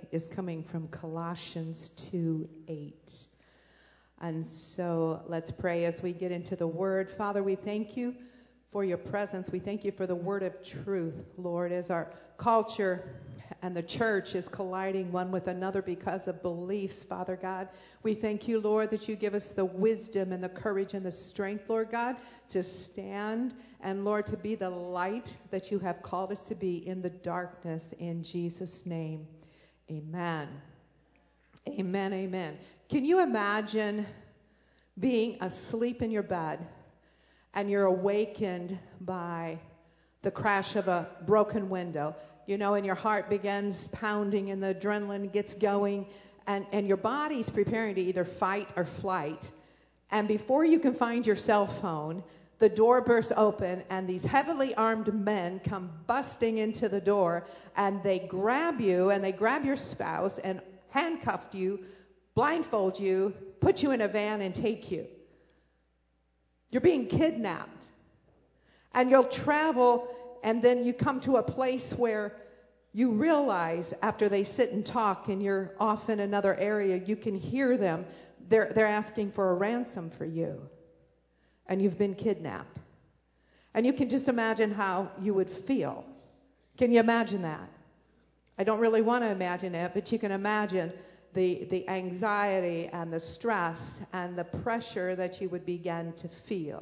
is coming from Colossians 2:8. And so let's pray as we get into the word. Father, we thank you for your presence. We thank you for the word of truth, Lord, as our culture and the church is colliding one with another because of beliefs, Father God. We thank you, Lord, that you give us the wisdom and the courage and the strength, Lord God, to stand and, Lord, to be the light that you have called us to be in the darkness. In Jesus' name, amen. Amen, amen. Can you imagine being asleep in your bed and you're awakened by the crash of a broken window? You know, and your heart begins pounding and the adrenaline gets going and your body's preparing to either fight or flight. And before you can find your cell phone, the door bursts open and these heavily armed men come busting into the door and they grab you and they grab your spouse and handcuff you, blindfold you, put you in a van and take you. You're being kidnapped. And you'll travel, and then you come to a place where you realize after they sit and talk and you're off in another area, you can hear them. They're asking for a ransom for you. And you've been kidnapped. And you can just imagine how you would feel. Can you imagine that? I don't really want to imagine it, but you can imagine the anxiety and the stress and the pressure that you would begin to feel.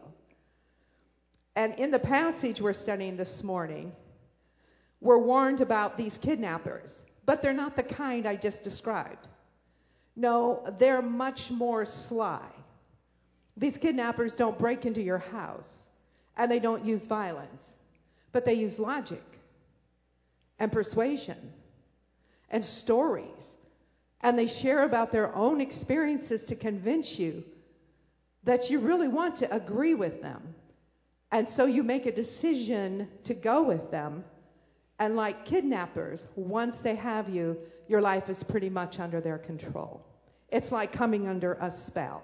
And in the passage we're studying this morning, we're warned about these kidnappers, but they're not the kind I just described. No, they're much more sly. These kidnappers don't break into your house, and they don't use violence, but they use logic and persuasion and stories, and they share about their own experiences to convince you that you really want to agree with them. And so you make a decision to go with them. And like kidnappers, once they have you, your life is pretty much under their control. It's like coming under a spell.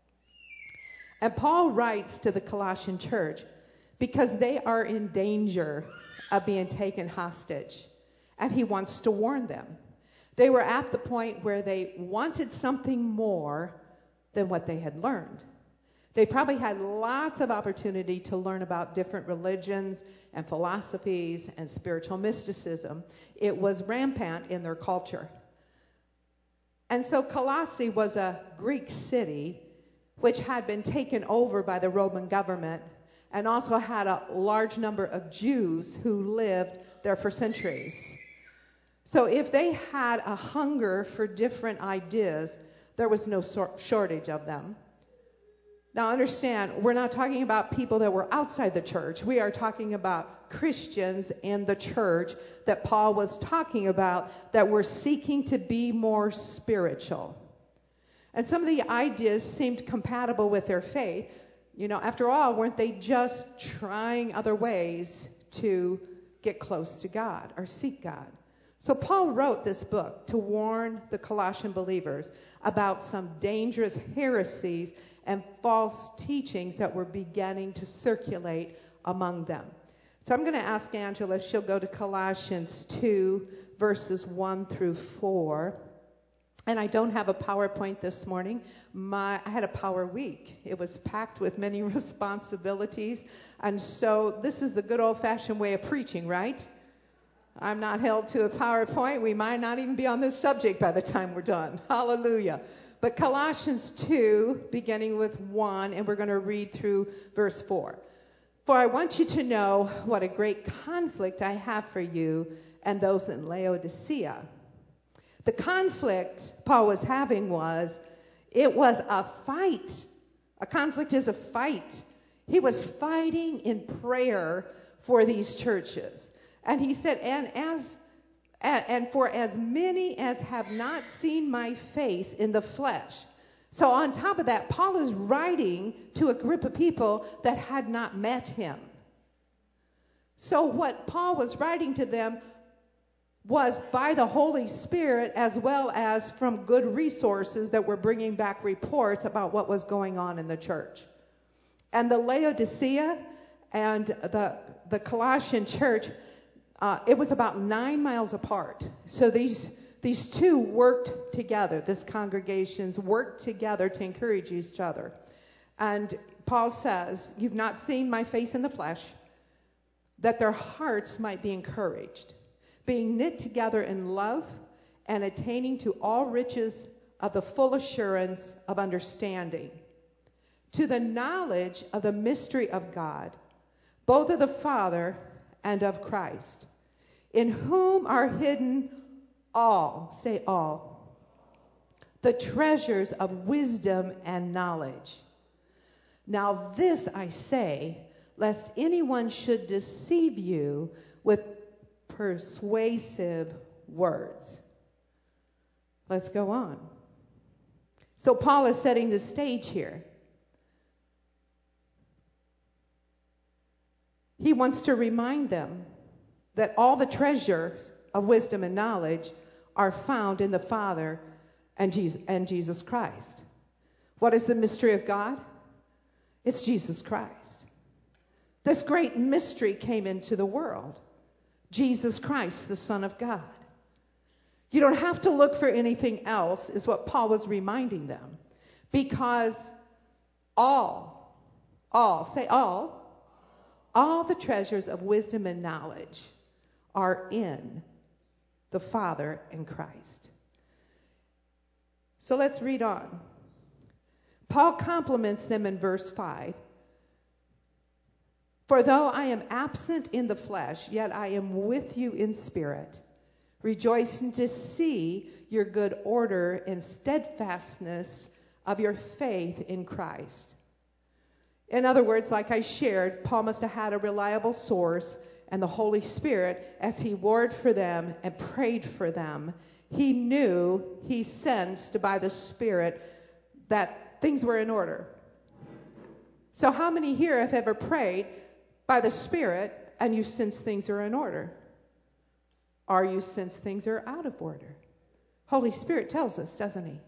And Paul writes to the Colossian church because they are in danger of being taken hostage. And he wants to warn them. They were at the point where they wanted something more than what they had learned. They probably had lots of opportunity to learn about different religions and philosophies and spiritual mysticism. It was rampant in their culture. And so Colossae was a Greek city which had been taken over by the Roman government and also had a large number of Jews who lived there for centuries. So if they had a hunger for different ideas, there was no shortage of them. Now understand, we're not talking about people that were outside the church. We are talking about Christians in the church that Paul was talking about that were seeking to be more spiritual. And some of the ideas seemed compatible with their faith. You know, after all, weren't they just trying other ways to get close to God or seek God? So Paul wrote this book to warn the Colossian believers about some dangerous heresies and false teachings that were beginning to circulate among them. So I'm going to ask Angela if she'll go to Colossians 2, verses 1 through 4. And I don't have a PowerPoint this morning. I had a power week. It was packed with many responsibilities. And so this is the good old-fashioned way of preaching, right? I'm not held to a PowerPoint. We might not even be on this subject by the time we're done. Hallelujah. But Colossians 2, beginning with 1, and we're going to read through verse 4. For I want you to know what a great conflict I have for you and those in Laodicea. The conflict Paul was having was a fight. A conflict is a fight. He was fighting in prayer for these churches. And he said, and for as many as have not seen my face in the flesh. So on top of that, Paul is writing to a group of people that had not met him. So what Paul was writing to them was by the Holy Spirit as well as from good resources that were bringing back reports about what was going on in the church. And the Laodicea and the Colossian church, it was about 9 miles apart. So these These two worked together. This congregations worked together to encourage each other. And Paul says, you've not seen my face in the flesh, that their hearts might be encouraged, being knit together in love and attaining to all riches of the full assurance of understanding, to the knowledge of the mystery of God, both of the Father and of Christ, in whom are hidden all, say all, the treasures of wisdom and knowledge. Now this I say, lest anyone should deceive you with persuasive words. Let's go on. So Paul is setting the stage here. He wants to remind them that all the treasures of wisdom and knowledge are found in the Father and Jesus Christ. What is the mystery of God? It's Jesus Christ. This great mystery came into the world. Jesus Christ, the Son of God. You don't have to look for anything else, is what Paul was reminding them. Because all the treasures of wisdom and knowledge are in the Father and Christ. So let's read on. Paul compliments them in verse 5. For though I am absent in the flesh, yet I am with you in spirit, rejoicing to see your good order and steadfastness of your faith in Christ. In other words, like I shared, Paul must have had a reliable source and the Holy Spirit as he warred for them and prayed for them. He knew, he sensed by the Spirit that things were in order. So how many here have ever prayed by the Spirit and you sense things are in order? Or you sense things are out of order? Holy Spirit tells us, doesn't he?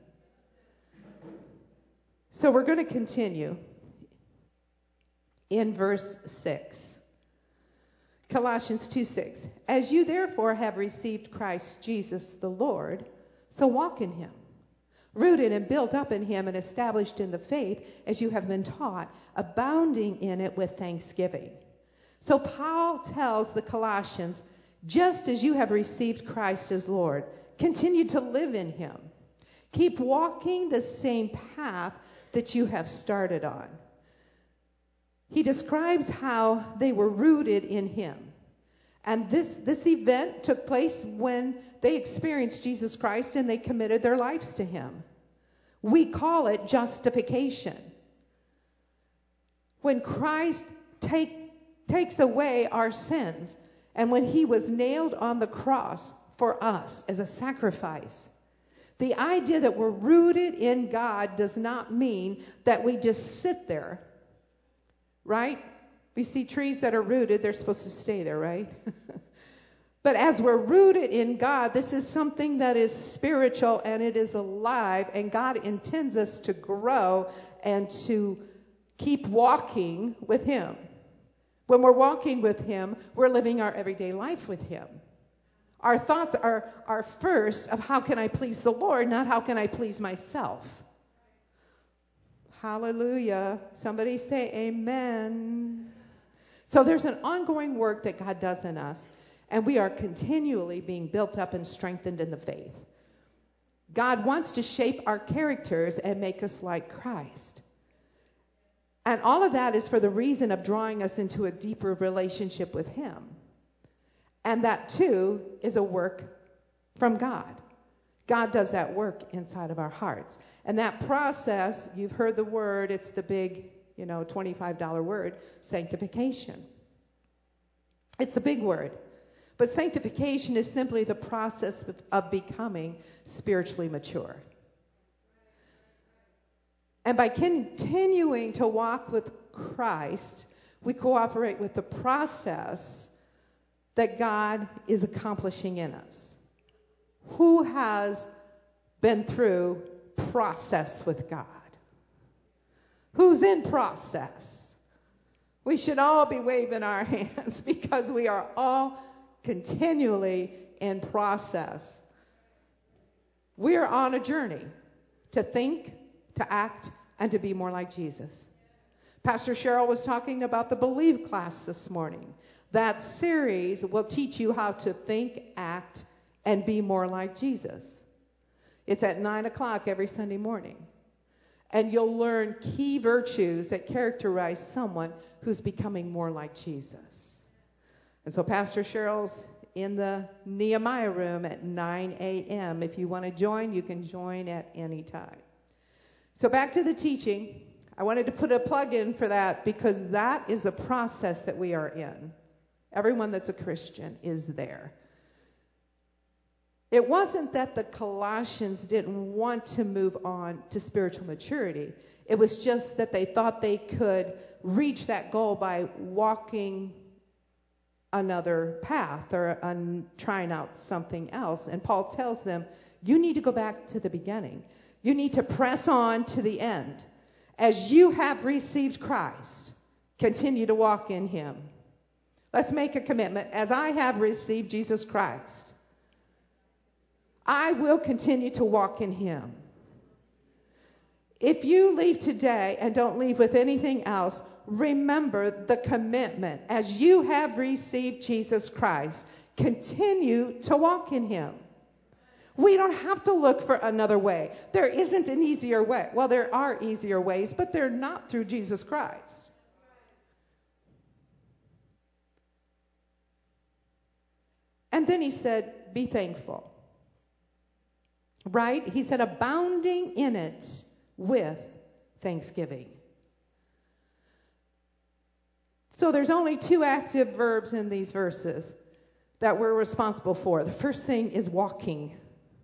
So we're going to continue in verse 6. Colossians 2:6. As you therefore have received Christ Jesus the Lord, so walk in him, rooted and built up in him and established in the faith as you have been taught, abounding in it with thanksgiving. So Paul tells the Colossians, just as you have received Christ as Lord, continue to live in him. Keep walking the same path that you have started on. He describes how they were rooted in him. And this event took place when they experienced Jesus Christ and they committed their lives to him. We call it justification. When Christ takes away our sins, and when he was nailed on the cross for us as a sacrifice, the idea that we're rooted in God does not mean that we just sit there. Right? We see trees that are rooted, they're supposed to stay there, right? But as we're rooted in God, this is something that is spiritual and it is alive, and God intends us to grow and to keep walking with him. When we're walking with him, we're living our everyday life with him. Our thoughts are first of how can I please the Lord, not how can I please myself. Hallelujah. Somebody say amen. So there's an ongoing work that God does in us, and we are continually being built up and strengthened in the faith. God wants to shape our characters and make us like Christ. And all of that is for the reason of drawing us into a deeper relationship with him. And that, too, is a work from God. God does that work inside of our hearts. And that process, you've heard the word, it's the big, $25 word, sanctification. It's a big word. But sanctification is simply the process of becoming spiritually mature. And by continuing to walk with Christ, we cooperate with the process that God is accomplishing in us. Who has been through process with God? Who's in process? We should all be waving our hands because we are all continually in process. We're on a journey to think, to act, and to be more like Jesus. Pastor Cheryl was talking about the Believe class this morning. That series will teach you how to think, act, and be more like Jesus. It's at 9 o'clock every Sunday morning. And you'll learn key virtues that characterize someone who's becoming more like Jesus. And so Pastor Cheryl's in the Nehemiah room at 9 a.m. If you want to join, you can join at any time. So back to the teaching. I wanted to put a plug in for that because that is the process that we are in. Everyone that's a Christian is there. It wasn't that the Colossians didn't want to move on to spiritual maturity. It was just that they thought they could reach that goal by walking another path or trying out something else. And Paul tells them, you need to go back to the beginning. You need to press on to the end. As you have received Christ, continue to walk in him. Let's make a commitment. As I have received Jesus Christ, I will continue to walk in him. If you leave today and don't leave with anything else, remember the commitment. As you have received Jesus Christ, continue to walk in him. We don't have to look for another way. There isn't an easier way. Well, there are easier ways, but they're not through Jesus Christ. And then he said, be thankful. Right? He said, abounding in it with thanksgiving. So there's only two active verbs in these verses that we're responsible for. The first thing is walking.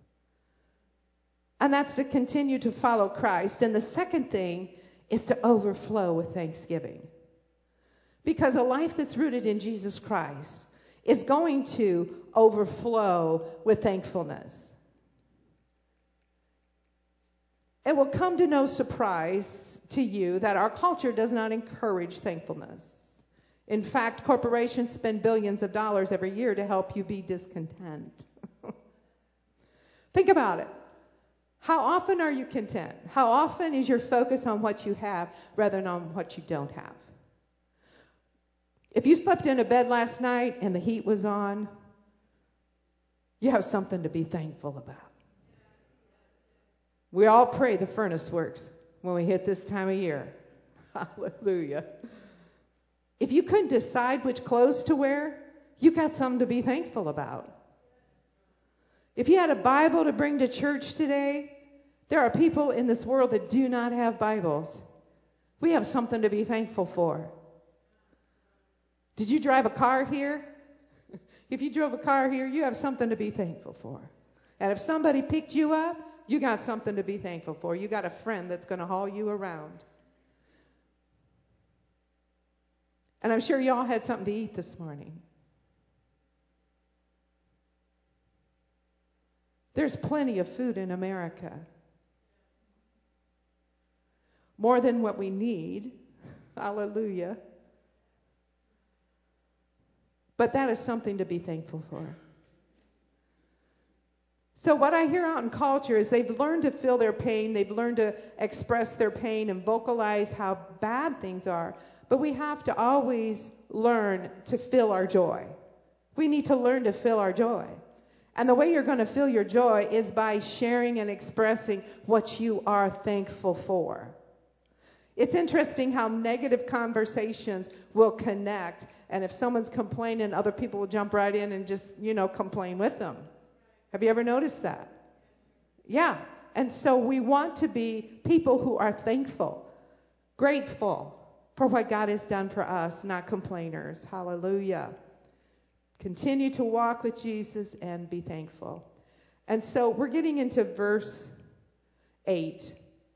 And that's to continue to follow Christ. And the second thing is to overflow with thanksgiving. Because a life that's rooted in Jesus Christ is going to overflow with thankfulness. It will come to no surprise to you that our culture does not encourage thankfulness. In fact, corporations spend billions of dollars every year to help you be discontent. Think about it. How often are you content? How often is your focus on what you have rather than on what you don't have? If you slept in a bed last night and the heat was on, you have something to be thankful about. We all pray the furnace works when we hit this time of year. Hallelujah. If you couldn't decide which clothes to wear, you got something to be thankful about. If you had a Bible to bring to church today, there are people in this world that do not have Bibles. We have something to be thankful for. Did you drive a car here? If you drove a car here, you have something to be thankful for. And if somebody picked you up, you got something to be thankful for. You got a friend that's going to haul you around. And I'm sure you all had something to eat this morning. There's plenty of food in America. More than what we need. Hallelujah. But that is something to be thankful for. So what I hear out in culture is they've learned to feel their pain. They've learned to express their pain and vocalize how bad things are. But we have to always learn to feel our joy. We need to learn to feel our joy. And the way you're going to feel your joy is by sharing and expressing what you are thankful for. It's interesting how negative conversations will connect. And if someone's complaining, other people will jump right in and just, complain with them. Have you ever noticed that? Yeah. And so we want to be people who are thankful, grateful for what God has done for us, not complainers. Hallelujah. Continue to walk with Jesus and be thankful. And so we're getting into verse 8,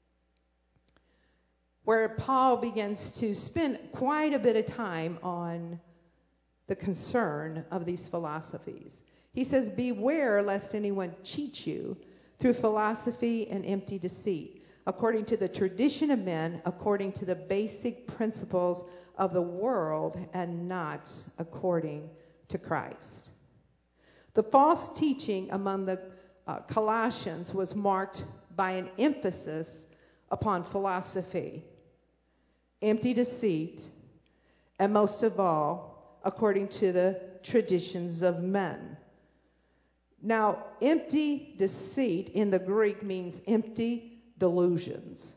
where Paul begins to spend quite a bit of time on the concern of these philosophies. He says, beware lest anyone cheat you through philosophy and empty deceit, according to the tradition of men, according to the basic principles of the world, and not according to Christ. The false teaching among the Colossians was marked by an emphasis upon philosophy, empty deceit, and most of all, according to the traditions of men. Now, empty deceit in the Greek means empty delusions.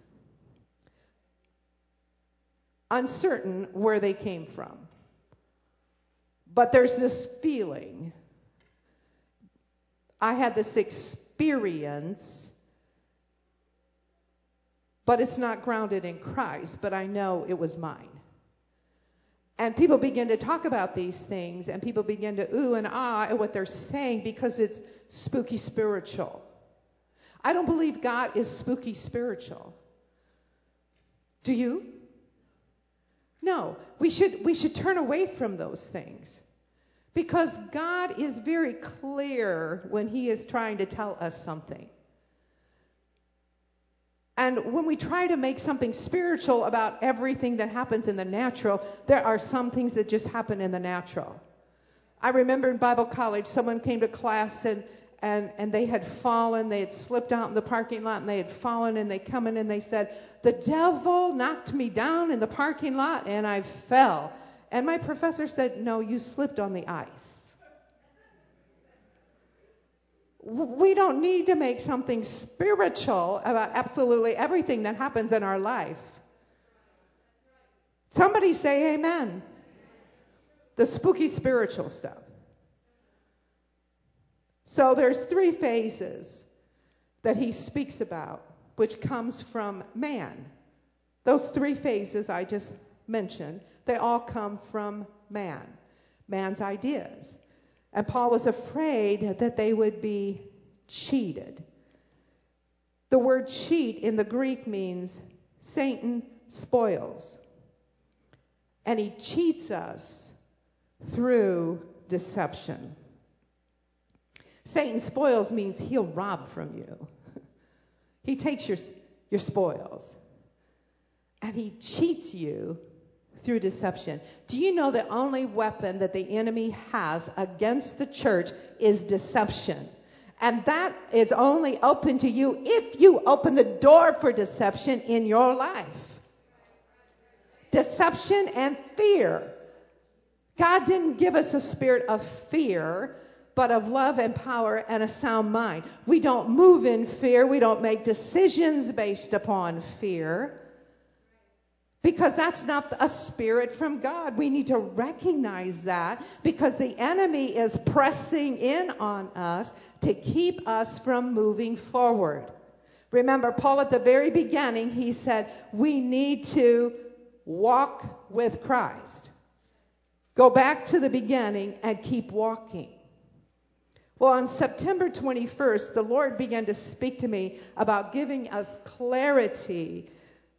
Uncertain where they came from. But there's this feeling. I had this experience, but it's not grounded in Christ, but I know it was mine. And people begin to talk about these things, and people begin to ooh and ah at what they're saying because it's spooky spiritual. I don't believe God is spooky spiritual. Do you? No. We should turn away from those things. Because God is very clear when he is trying to tell us something. And when we try to make something spiritual about everything that happens in the natural, there are some things that just happen in the natural. I remember in Bible college, someone came to class and they had fallen. They had slipped out in the parking lot and they had fallen, and they come in and they said, "The devil knocked me down in the parking lot and I fell." And my professor said, "No, you slipped on the ice." We don't need to make something spiritual about absolutely everything that happens in our life. Somebody say amen. The spooky spiritual stuff. So there's 3 phases that he speaks about, which comes from man. Those 3 phases I just mentioned, they all come from man, man's ideas. And Paul was afraid that they would be cheated. The word cheat in the Greek means Satan spoils. And he cheats us through deception. Satan spoils means he'll rob from you. He takes your spoils. And he cheats you through deception. Do you know the only weapon that the enemy has against the church is deception? And that is only open to you if you open the door for deception in your life. Deception and fear. God didn't give us a spirit of fear, but of love and power and a sound mind. We don't move in fear. We don't make decisions based upon fear. Because that's not a spirit from God. We need to recognize that because the enemy is pressing in on us to keep us from moving forward. Remember, Paul at the very beginning, he said, we need to walk with Christ. Go back to the beginning and keep walking. Well, on September 21st, the Lord began to speak to me about giving us clarity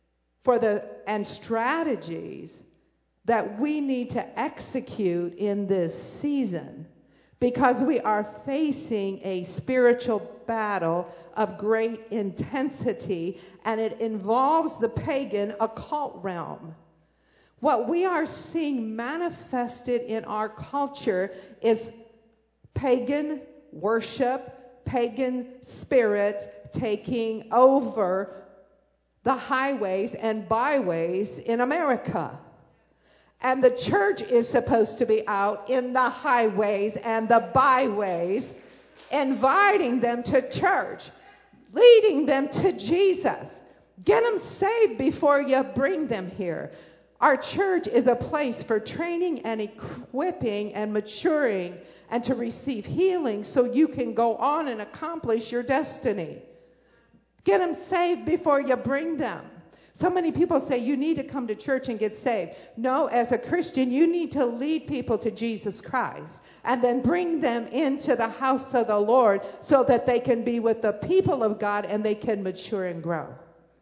and strategies that we need to execute in this season because we are facing a spiritual battle of great intensity, and it involves the pagan occult realm. What we are seeing manifested in our culture is pagan worship, pagan spirits taking over the highways and byways in America. And the church is supposed to be out in the highways and the byways, inviting them to church, leading them to Jesus. Get them saved before you bring them here. Our church is a place for training and equipping and maturing and to receive healing so you can go on and accomplish your destiny. Get them saved before you bring them. So many people say you need to come to church and get saved. No, as a Christian, you need to lead people to Jesus Christ and then bring them into the house of the Lord so that they can be with the people of God and they can mature and grow.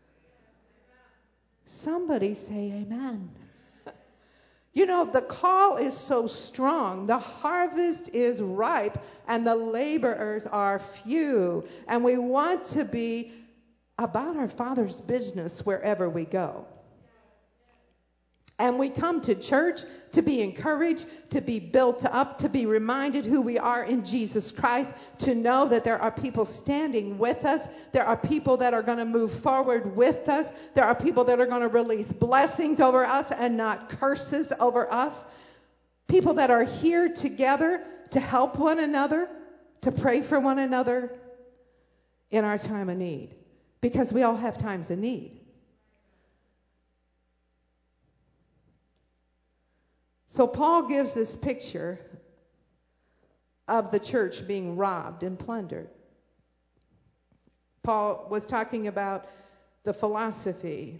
Somebody say amen. You know, the call is so strong. The harvest is ripe and the laborers are few. And we want to be about our Father's business wherever we go. And we come to church to be encouraged, to be built up, to be reminded who we are in Jesus Christ, to know that there are people standing with us. There are people that are going to move forward with us. There are people that are going to release blessings over us and not curses over us. People that are here together to help one another, to pray for one another in our time of need. Because we all have times of need. So Paul gives this picture of the church being robbed and plundered. Paul was talking about the philosophy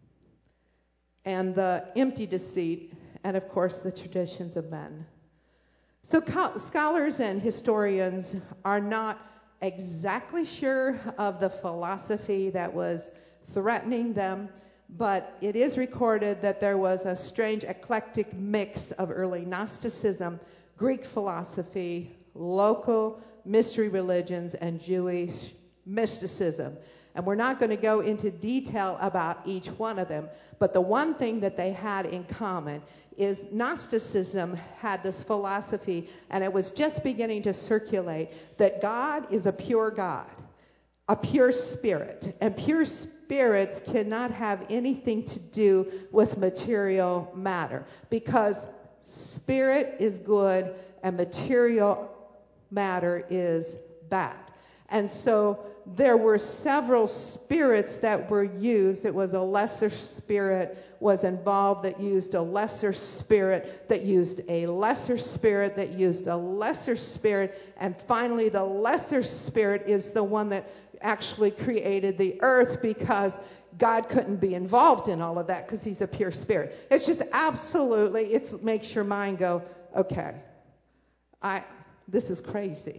and the empty deceit and, of course, the traditions of men. So scholars and historians are not exactly sure of the philosophy that was threatening them, but it is recorded that there was a strange eclectic mix of early Gnosticism, Greek philosophy, local mystery religions, and Jewish mysticism. And we're not going to go into detail about each one of them, but the one thing that they had in common is Gnosticism had this philosophy, and it was just beginning to circulate, that God is a pure God, a pure spirit, and pure spirits cannot have anything to do with material matter, because spirit is good and material matter is bad. And so there were several spirits that were used. It was a lesser spirit was involved that used a lesser spirit, that used a lesser spirit, that used a lesser spirit, and finally the lesser spirit is the one that actually created the earth, because God couldn't be involved in all of that because he's a pure spirit. It's just absolutely, it makes your mind go, okay, this is crazy.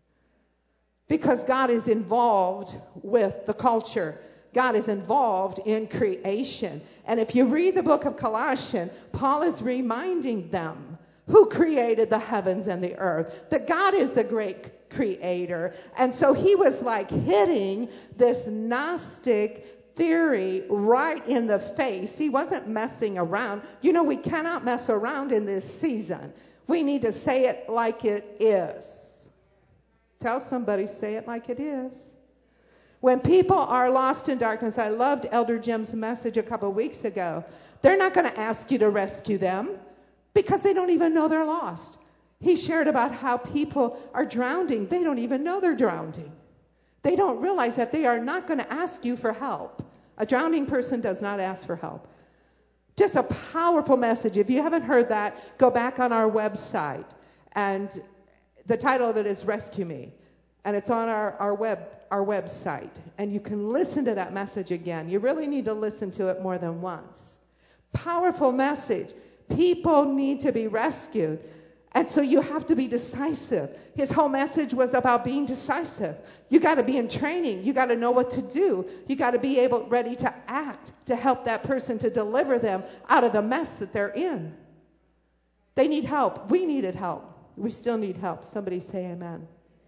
Because God is involved with the culture. God is involved in creation. And if you read the book of Colossians, Paul is reminding them who created the heavens and the earth, that God is the great creator. And so he was like hitting this Gnostic theory right in the face. He wasn't messing around. You know, we cannot mess around in this season. We need to say it like it is. Tell somebody, say it like it is. When people are lost in darkness, I loved Elder Jim's message a couple of weeks ago. They're not going to ask you to rescue them because they don't even know they're lost. He shared about how people are drowning. They don't even know they're drowning. They don't realize that they are not going to ask you for help. A drowning person does not ask for help. Just a powerful message. If you haven't heard that, go back on our website. And the title of it is Rescue Me. And it's on our website. And you can listen to that message again. You really need to listen to it more than once. Powerful message. People need to be rescued. And so you have to be decisive. His whole message was about being decisive. You got to be in training. You got to know what to do. You got to be ready to act to help that person, to deliver them out of the mess that they're in. They need help. We needed help. We still need help. Somebody say amen.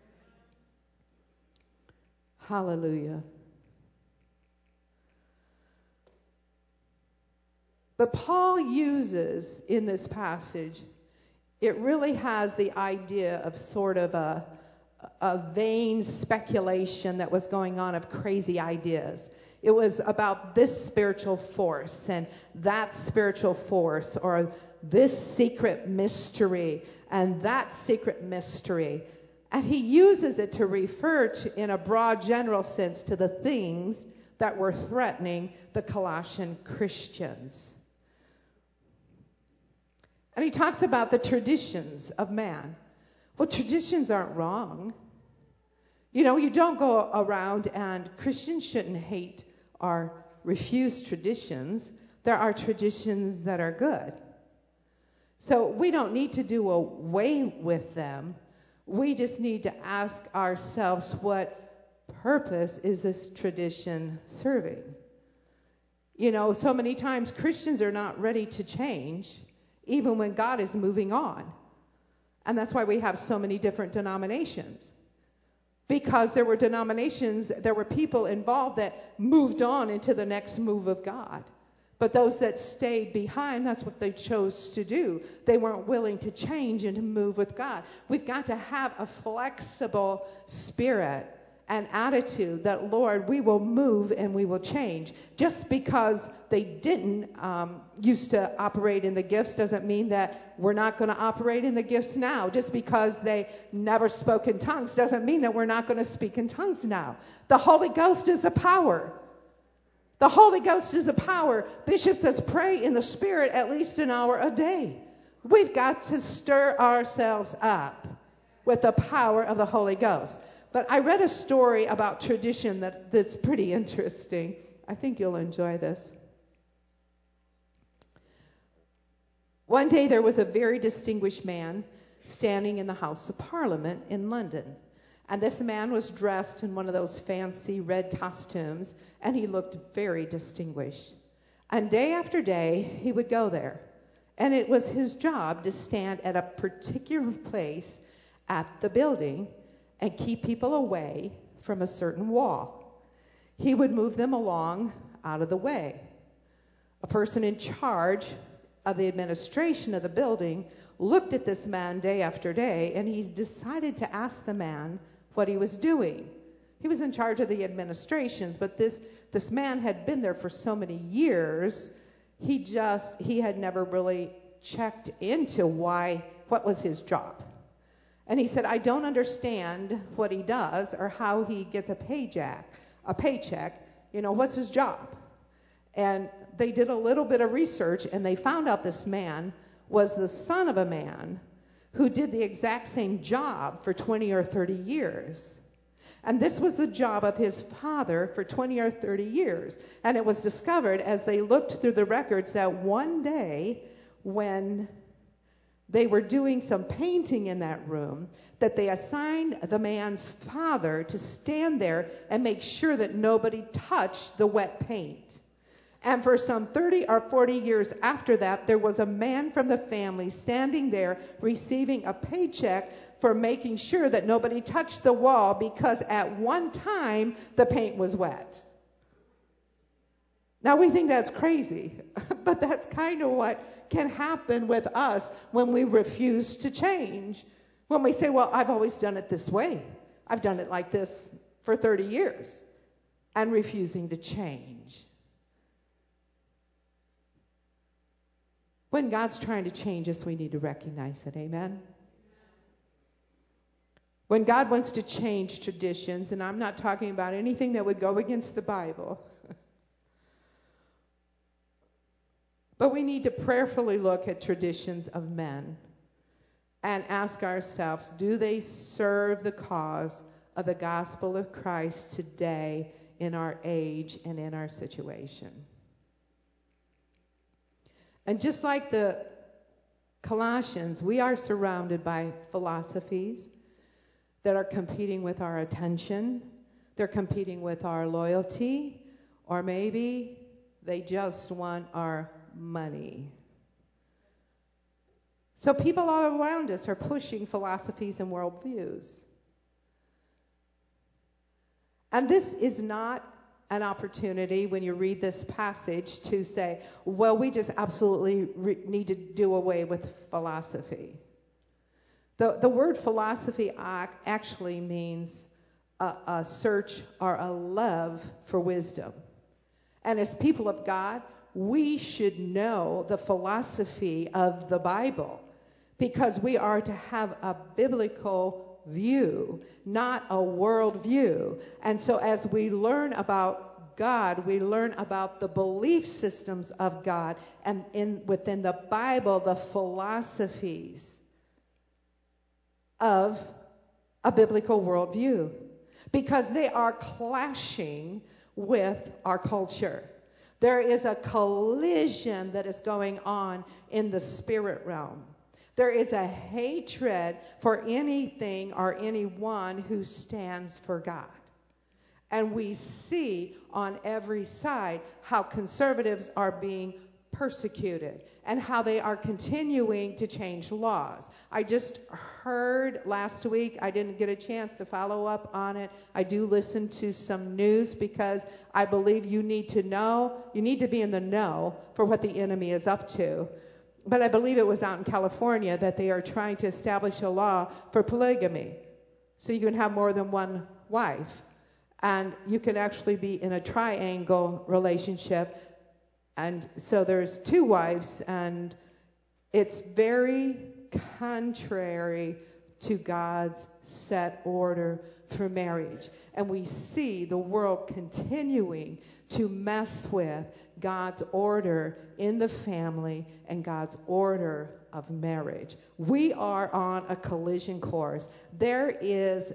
Hallelujah. But Paul uses in this passage, it really has the idea of sort of a vain speculation that was going on of crazy ideas. It was about this spiritual force and that spiritual force, or this secret mystery and that secret mystery. And he uses it to refer to, in a broad general sense, to the things that were threatening the Colossian Christians. And he talks about the traditions of man. Well, traditions aren't wrong. You know, you don't go around, and Christians shouldn't hate or refuse traditions. There are traditions that are good. So we don't need to do away with them. We just need to ask ourselves, what purpose is this tradition serving? You know, so many times Christians are not ready to change, even when God is moving on. And that's why we have so many different denominations. Because there were denominations, there were people involved that moved on into the next move of God. But those that stayed behind, that's what they chose to do. They weren't willing to change and to move with God. We've got to have a flexible spirit and attitude that, Lord, we will move and we will change. Just because they didn't used to operate in the gifts doesn't mean that we're not going to operate in the gifts now. Just because they never spoke in tongues doesn't mean that we're not going to speak in tongues now. The Holy Ghost is the power. The Holy Ghost is the power. Bishop says pray in the Spirit at least an hour a day. We've got to stir ourselves up with the power of the Holy Ghost. But I read a story about tradition that's pretty interesting. I think you'll enjoy this. One day there was a very distinguished man standing in the House of Parliament in London. And this man was dressed in one of those fancy red costumes, and he looked very distinguished. And day after day, he would go there. And it was his job to stand at a particular place at the building and keep people away from a certain wall. He would move them along out of the way. A person in charge of the administration of the building looked at this man day after day, and he decided to ask the man what he was doing. He was in charge of the administrations, but this man had been there for so many years, he had never really checked into what was his job. And he said, I don't understand what he does or how he gets a paycheck, what's his job? And they did a little bit of research, and they found out this man was the son of a man who did the exact same job for 20 or 30 years. And this was the job of his father for 20 or 30 years. And it was discovered as they looked through the records that one day when they were doing some painting in that room, that they assigned the man's father to stand there and make sure that nobody touched the wet paint. And for some 30 or 40 years after that, there was a man from the family standing there receiving a paycheck for making sure that nobody touched the wall because at one time the paint was wet. Now we think that's crazy, but that's kind of what can happen with us when we refuse to change. When we say, well, I've always done it this way. I've done it like this for 30 years, and refusing to change. When God's trying to change us, we need to recognize it. Amen? When God wants to change traditions, and I'm not talking about anything that would go against the Bible, but we need to prayerfully look at traditions of men and ask ourselves, do they serve the cause of the gospel of Christ today in our age and in our situation? And just like the Colossians, we are surrounded by philosophies that are competing with our attention. They're competing with our loyalty, or maybe they just want our money. So people all around us are pushing philosophies and worldviews. And this is not an opportunity when you read this passage to say, well, we just absolutely need to do away with philosophy. The word philosophy actually means a search or a love for wisdom. And as people of God, we should know the philosophy of the Bible because we are to have a biblical view, not a world view. And so as we learn about God, we learn about the belief systems of God and within the Bible, the philosophies of a biblical worldview, because they are clashing with our culture. There is a collision that is going on in the spirit realm. There is a hatred for anything or anyone who stands for God. And we see on every side how conservatives are being persecuted and how they are continuing to change laws. I just heard last week, I didn't get a chance to follow up on it. I do listen to some news because I believe you need to know, you need to be in the know for what the enemy is up to. But I believe it was out in California that they are trying to establish a law for polygamy. So you can have more than one wife. And you can actually be in a triangle relationship. And so there's two wives, and it's very contrary to God's set order for marriage. And we see the world continuing to mess with God's order in the family and God's order of marriage. We are on a collision course. There is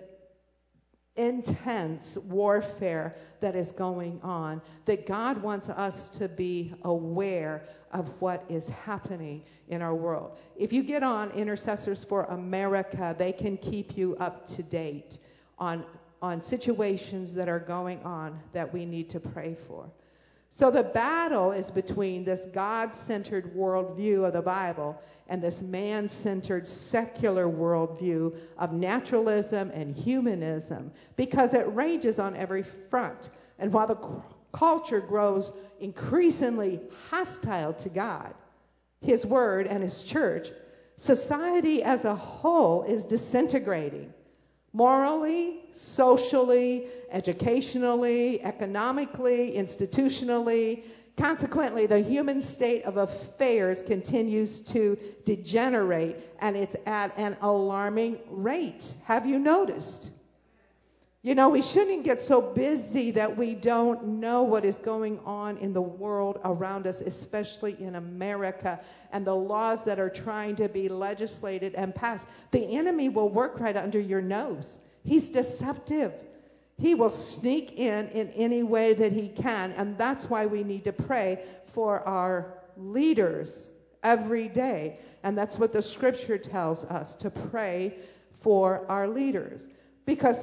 intense warfare that is going on, that God wants us to be aware of what is happening in our world. If you get on Intercessors for America, they can keep you up to date on situations that are going on that we need to pray for. So the battle is between this God-centered worldview of the Bible and this man-centered secular worldview of naturalism and humanism, because it rages on every front. And while the culture grows increasingly hostile to God, His Word, and His church, society as a whole is disintegrating. Morally, socially, educationally, economically, institutionally. Consequently, the human state of affairs continues to degenerate, and it's at an alarming rate. Have you noticed? You know, we shouldn't get so busy that we don't know what is going on in the world around us, especially in America, and the laws that are trying to be legislated and passed. The enemy will work right under your nose. He's deceptive. He will sneak in any way that he can, and that's why we need to pray for our leaders every day. And that's what the scripture tells us, to pray for our leaders. Because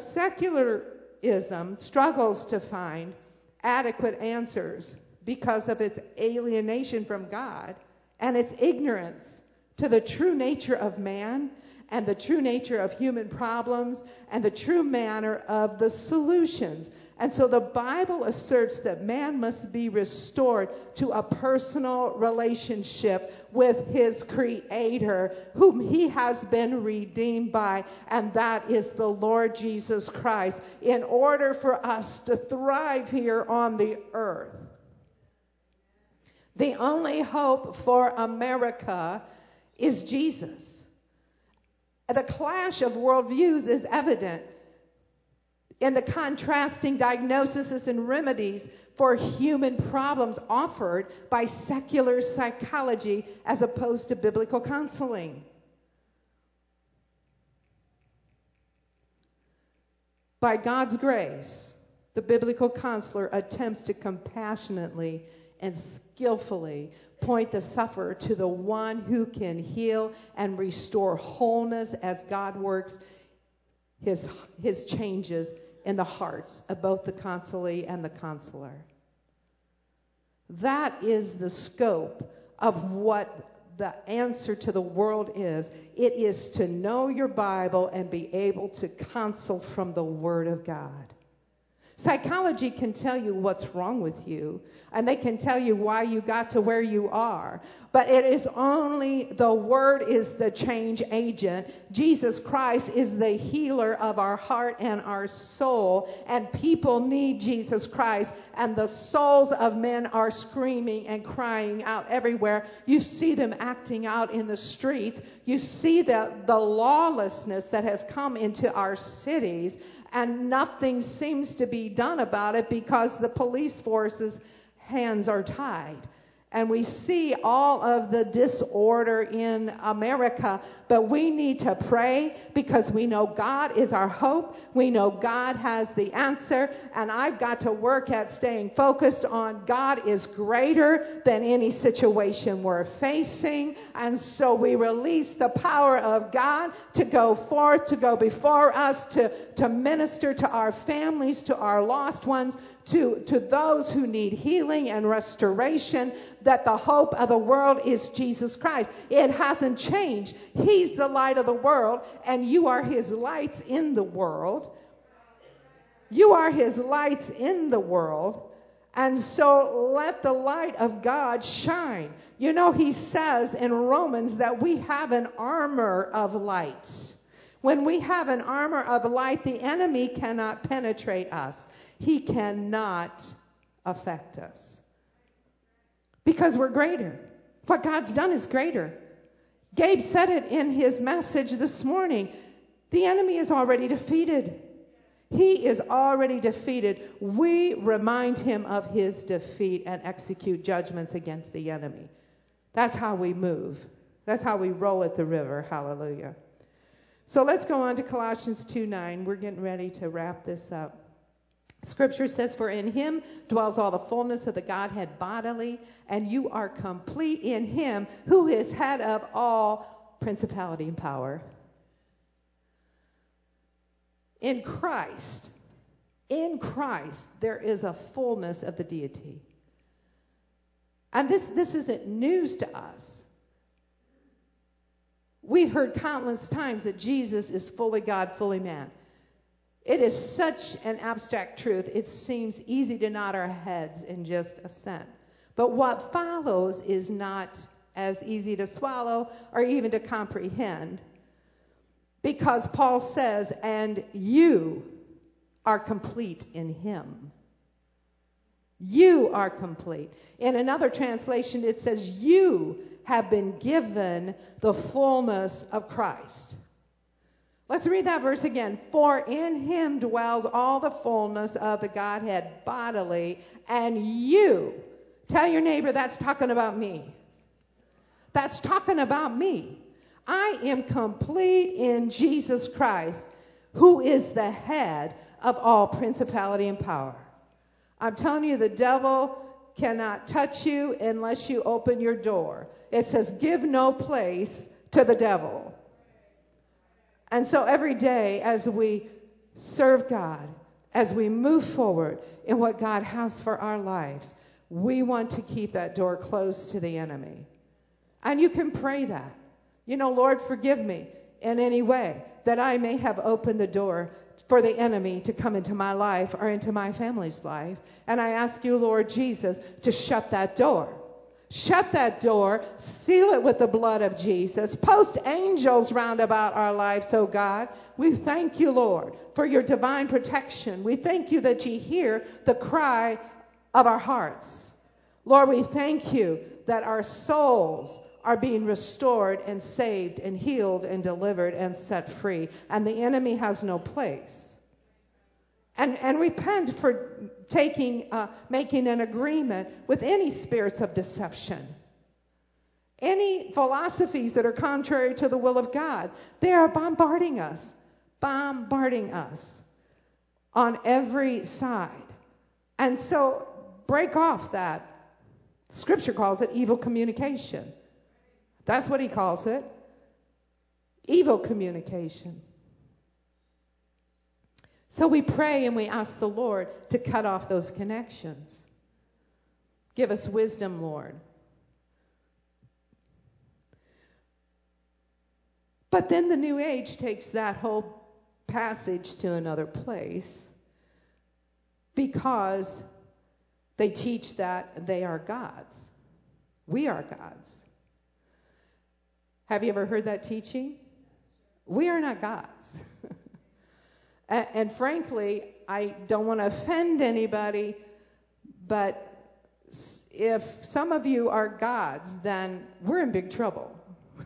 secularism struggles to find adequate answers because of its alienation from God and its ignorance to the true nature of man and the true nature of human problems and the true manner of the solutions. And so the Bible asserts that man must be restored to a personal relationship with his Creator, whom he has been redeemed by, and that is the Lord Jesus Christ, in order for us to thrive here on the earth. The only hope for America is Jesus. The clash of worldviews is evident in the contrasting diagnoses and remedies for human problems offered by secular psychology as opposed to biblical counseling. By God's grace, the biblical counselor attempts to compassionately and skillfully point the sufferer to the one who can heal and restore wholeness as God works his changes in the hearts of both the counselee and the counselor. That is the scope of what the answer to the world is. It is to know your Bible and be able to counsel from the Word of God. Psychology can tell you what's wrong with you, and they can tell you why you got to where you are. But it is only the Word is the change agent. Jesus Christ is the healer of our heart and our soul, and people need Jesus Christ, and the souls of men are screaming and crying out everywhere. You see them acting out in the streets. You see the lawlessness that has come into our cities, and nothing seems to be done about it because the police force's hands are tied. And we see all of the disorder in America, but we need to pray because we know God is our hope. We know God has the answer, and I've got to work at staying focused on God is greater than any situation we're facing. And so we release the power of God to go forth, to go before us, to minister to our families, to our lost ones, to those who need healing and restoration. that the hope of the world is Jesus Christ. It hasn't changed. He's the light of the world, and you are his lights in the world. You are his lights in the world. And so let the light of God shine. You know, he says in Romans that we have an armor of light. When we have an armor of light, the enemy cannot penetrate us. He cannot affect us. Because we're greater. What God's done is greater. Gabe said it in his message this morning. The enemy is already defeated. He is already defeated. We remind him of his defeat and execute judgments against the enemy. That's how we move. That's how we roll at the river. Hallelujah. So let's go on to Colossians 2:9. We're getting ready to wrap this up. Scripture says, for in him dwells all the fullness of the Godhead bodily, and you are complete in him who is head of all principality and power. In Christ, there is a fullness of the deity. And this isn't news to us. We've heard countless times that Jesus is fully God, fully man. It is such an abstract truth, it seems easy to nod our heads in just assent. But what follows is not as easy to swallow or even to comprehend. Because Paul says, and you are complete in him. You are complete. In another translation, it says, you have been given the fullness of Christ. Let's read that verse again. For in him dwells all the fullness of the Godhead bodily, and you, tell your neighbor, that's talking about me. That's talking about me. I am complete in Jesus Christ, who is the head of all principality and power. I'm telling you, the devil cannot touch you unless you open your door. It says, give no place to the devil. And so every day as we serve God, as we move forward in what God has for our lives, we want to keep that door closed to the enemy. And you can pray that. You know, Lord, forgive me in any way that I may have opened the door for the enemy to come into my life or into my family's life. And I ask you, Lord Jesus, to shut that door. Shut that door, seal it with the blood of Jesus. Post angels round about our lives, oh God. We thank you, Lord, for your divine protection. We thank you that you hear the cry of our hearts. Lord, we thank you that our souls are being restored and saved and healed and delivered and set free. And the enemy has no place. And repent for making an agreement with any spirits of deception. Any philosophies that are contrary to the will of God. They are bombarding us on every side. And so break off that. Scripture calls it evil communication. That's what he calls it. Evil communication. So we pray and we ask the Lord to cut off those connections. Give us wisdom, Lord. But then the New Age takes that whole passage to another place because they teach that they are gods. We are gods. Have you ever heard that teaching? We are not gods. And frankly, I don't want to offend anybody, but if some of you are gods, then we're in big trouble.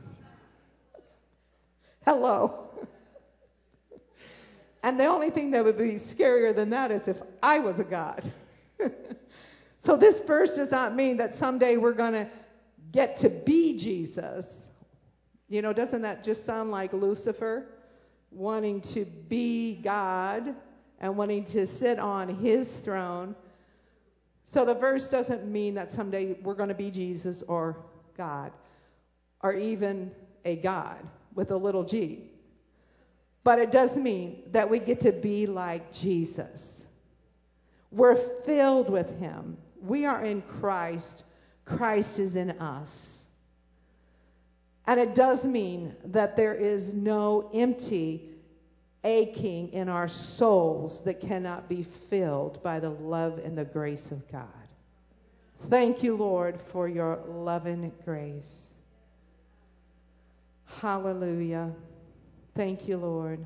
Hello. And the only thing that would be scarier than that is if I was a god. So this verse does not mean that someday we're going to get to be Jesus. You know, doesn't that just sound like Lucifer wanting to be God and wanting to sit on his throne? So the verse doesn't mean that someday we're going to be Jesus or God or even a God with a little g. But it does mean that we get to be like Jesus. We're filled with him. We are in Christ Christ is in us. And it does mean that there is no empty aching in our souls that cannot be filled by the love and the grace of God. Thank you, Lord, for your love and grace. Hallelujah. Thank you, Lord.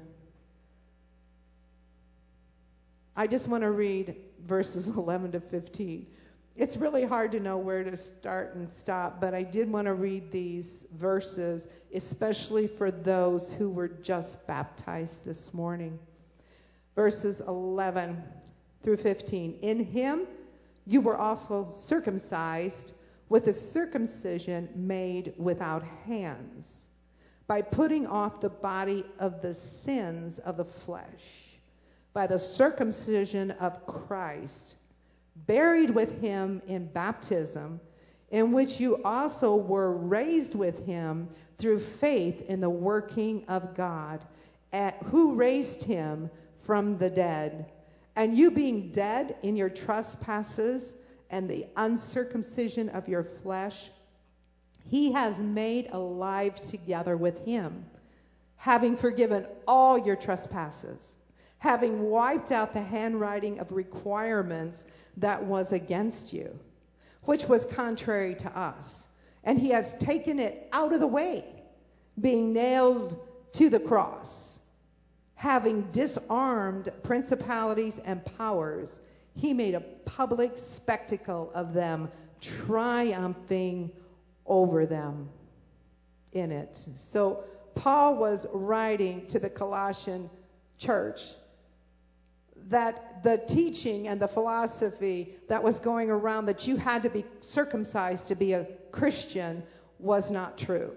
I just want to read verses 11 to 15. It's really hard to know where to start and stop, but I did want to read these verses, especially for those who were just baptized this morning. Verses 11 through 15. In him you were also circumcised with a circumcision made without hands, by putting off the body of the sins of the flesh, by the circumcision of Christ, buried with him in baptism, in which you also were raised with him through faith in the working of God, who raised him from the dead. And you being dead in your trespasses and the uncircumcision of your flesh, he has made alive together with him, having forgiven all your trespasses, having wiped out the handwriting of requirements that was against you, which was contrary to us. And he has taken it out of the way, being nailed to the cross. Having disarmed principalities and powers, he made a public spectacle of them, triumphing over them in it. So Paul was writing to the Colossian church that the teaching and the philosophy that was going around that you had to be circumcised to be a Christian was not true.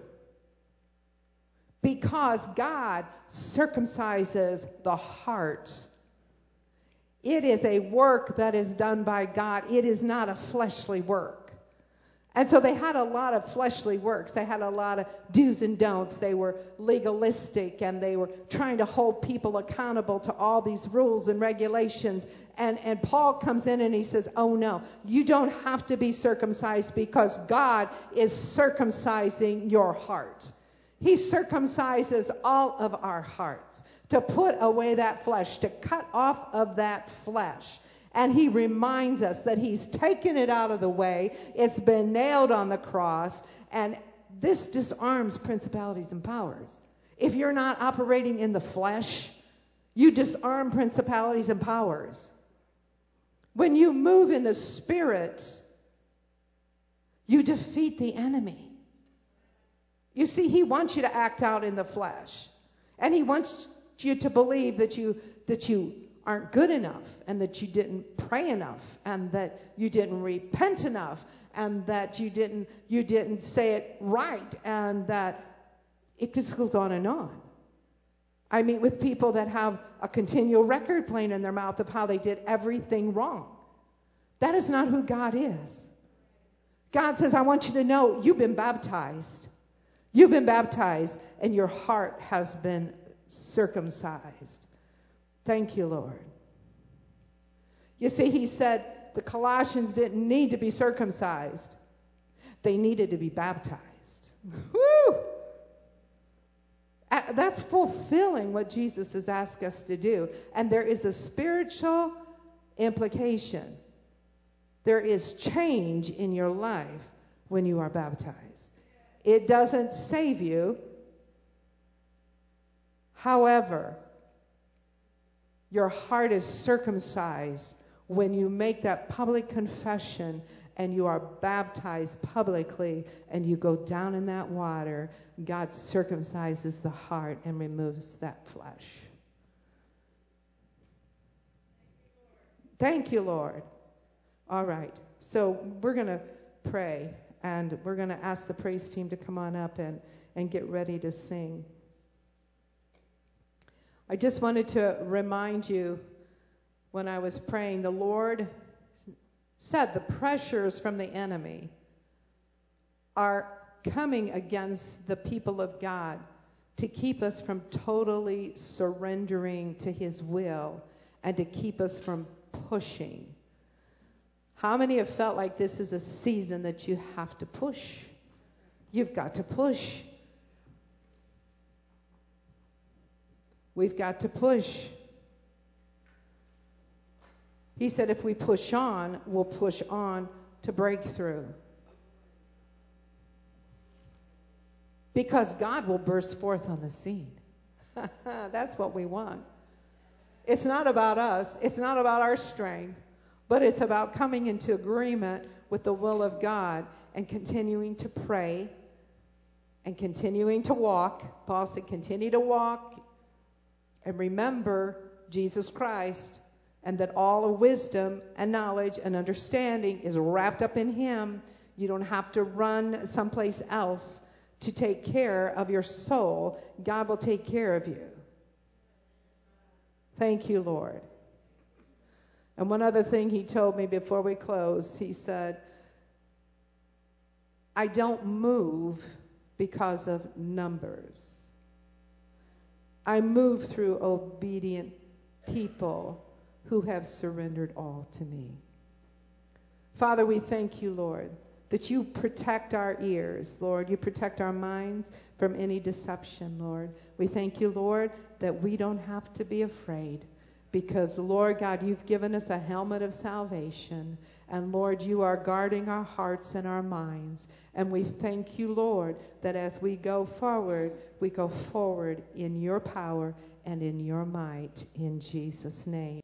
Because God circumcises the heart. It is a work that is done by God. It is not a fleshly work. And so they had a lot of fleshly works. They had a lot of do's and don'ts. They were legalistic, and they were trying to hold people accountable to all these rules and regulations. And Paul comes in and he says, oh no, you don't have to be circumcised because God is circumcising your heart. He circumcises all of our hearts to put away that flesh, to cut off of that flesh. And he reminds us that he's taken it out of the way. It's been nailed on the cross. And this disarms principalities and powers. If you're not operating in the flesh, you disarm principalities and powers. When you move in the Spirit, you defeat the enemy. You see, he wants you to act out in the flesh. And he wants you to believe that you aren't good enough, and that you didn't pray enough, and that you didn't repent enough, and that you didn't say it right, and that it just goes on and on. I meet with people that have a continual record playing in their mouth of how they did everything wrong. That is not who God is. God says, I want you to know you've been baptized. You've been baptized, and your heart has been circumcised. Thank you, Lord. You see, he said the Colossians didn't need to be circumcised. They needed to be baptized. Woo! That's fulfilling what Jesus has asked us to do. And there is a spiritual implication. There is change in your life when you are baptized. It doesn't save you. However, your heart is circumcised when you make that public confession and you are baptized publicly and you go down in that water. God circumcises the heart and removes that flesh. Thank you, Lord. All right. So we're going to pray, and we're going to ask the praise team to come on up and get ready to sing. I just wanted to remind you, when I was praying, the Lord said the pressures from the enemy are coming against the people of God to keep us from totally surrendering to his will and to keep us from pushing. How many have felt like this is a season that you have to push? You've got to push. We've got to push. He said if we push on, we'll push on to breakthrough. Because God will burst forth on the scene. That's what we want. It's not about us. It's not about our strength. But it's about coming into agreement with the will of God and continuing to pray and continuing to walk. Paul said, continue to walk and remember Jesus Christ, and that all wisdom and knowledge and understanding is wrapped up in him. You don't have to run someplace else to take care of your soul. God will take care of you. Thank you, Lord. And one other thing he told me before we close, he said, I don't move because of numbers. I move through obedient people who have surrendered all to me. Father, we thank you, Lord, that you protect our ears, Lord. You protect our minds from any deception, Lord. We thank you, Lord, that we don't have to be afraid because, Lord God, you've given us a helmet of salvation. And, Lord, you are guarding our hearts and our minds. And we thank you, Lord, that as we go forward in your power and in your might, in Jesus' name.